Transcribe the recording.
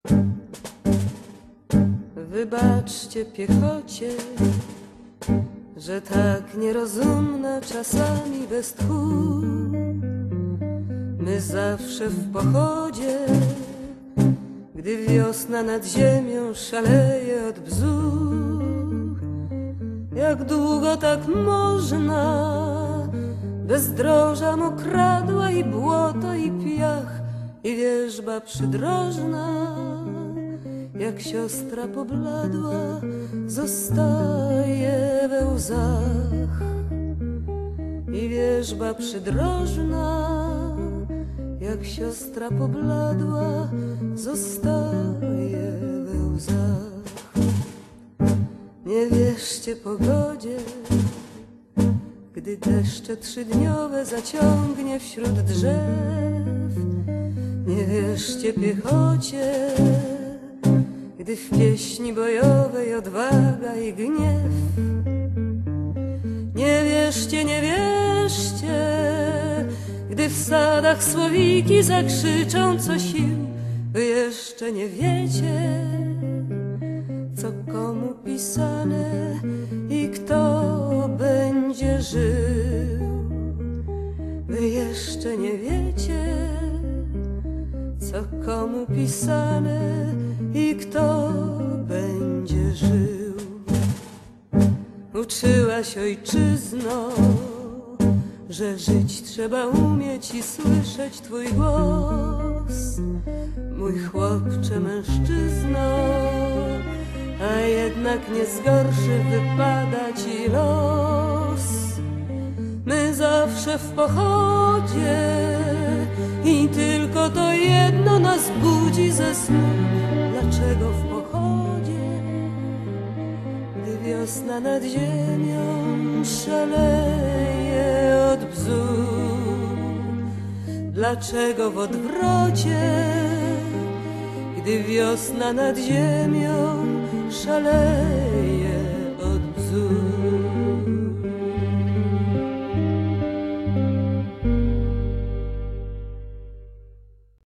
Wybaczcie piechocie, że tak nierozumna czasami bez tchu. My zawsze w pochodzie, gdy wiosna nad ziemią szaleje od bzu. Jak długo tak można? Bezdroża mokradła i błoto i piach i wierzba przydrożna. Jak siostra pobladła, zostaje we łzach. I wierzba przydrożna, jak siostra pobladła, zostaje we łzach. Nie wierzcie pogodzie, gdy deszcze trzydniowe zaciągnie wśród drzew. Nie wierzcie piechocie, gdy w pieśni bojowej odwaga i gniew. Nie wierzcie, nie wierzcie, gdy w sadach słowiki zakrzyczą co sił. Wy jeszcze nie wiecie, co komu pisane i kto będzie żył. Wy jeszcze nie wiecie, co komu pisane i kto będzie żył. Uczyłaś ojczyzno, że żyć trzeba umieć i słyszeć twój głos. Mój chłopcze mężczyzno, a jednak nie zgorszy wypada ci los. My zawsze w pochodzie i tylko to jedno nas budzi ze snu. Dlaczego w pochodzie, gdy wiosna nad ziemią szaleje od bzu? Dlaczego w odwrocie, gdy wiosna nad ziemią szaleje od bzu?